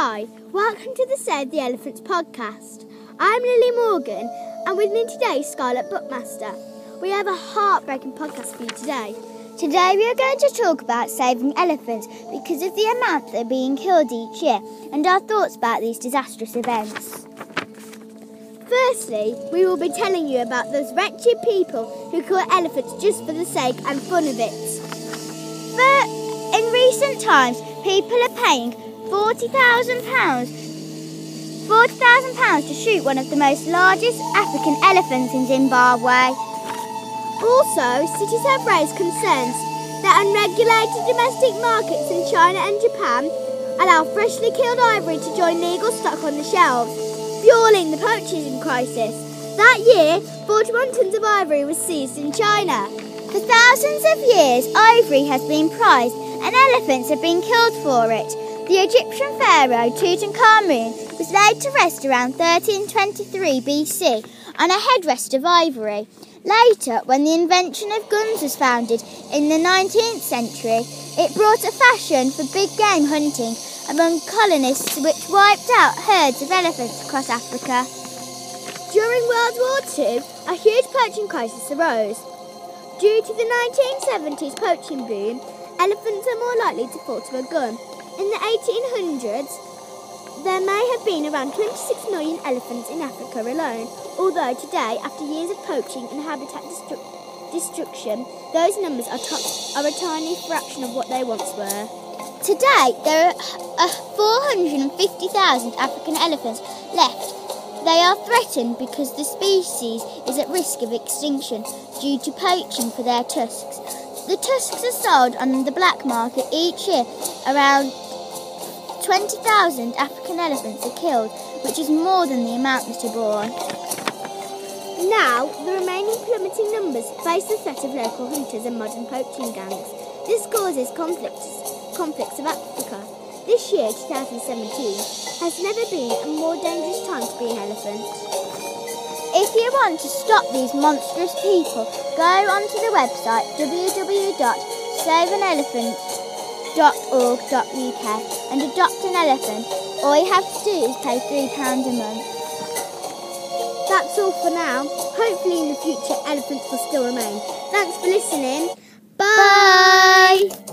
Hi, welcome to the Save the Elephants podcast. I'm Lily Morgan, and with me today is Scarlett Bookmaster. We have a heartbreaking podcast for you today. Today we are going to talk about saving elephants because of the amount that are being killed each year and our thoughts about these disastrous events. Firstly, we will be telling you about those wretched people who kill elephants just for the sake and fun of it. In recent times, people are paying £40,000 to shoot one of the most largest African elephants in Zimbabwe. Also, cities have raised concerns that unregulated domestic markets in China and Japan allow freshly killed ivory to join legal stock on the shelves, fueling the poaching crisis. That year, 41 tons of ivory was seized in China. For thousands of years, ivory has been prized and elephants have been killed for it. The Egyptian pharaoh Tutankhamun was laid to rest around 1323 BC on a headrest of ivory. Later, when the invention of guns was founded in the 19th century, it brought a fashion for big game hunting among colonists which wiped out herds of elephants across Africa. During World War II, a huge poaching crisis arose. Due to the 1970s poaching boom, elephants are more likely to fall to a gun. In the 1800s, there may have been around 26 million elephants in Africa alone, although today, after years of poaching and habitat destruction, those numbers are a tiny fraction of what they once were. Today, there are 450,000 African elephants left. They are threatened because the species is at risk of extinction due to poaching for their tusks. The tusks are sold on the black market each year. Around 20,000 African elephants are killed, which is more than the amount that are born. Now, the remaining plummeting numbers face the threat of local hunters and modern poaching gangs. This causes conflicts of Africa. This year, 2017, has never been a more dangerous time to be an elephant. If you want to stop these monstrous people, go onto the website www.saveanelephant.org.uk and adopt an elephant. All you have to do is pay £3 a month. That's all for now. Hopefully in the future elephants will still remain. Thanks for listening. Bye!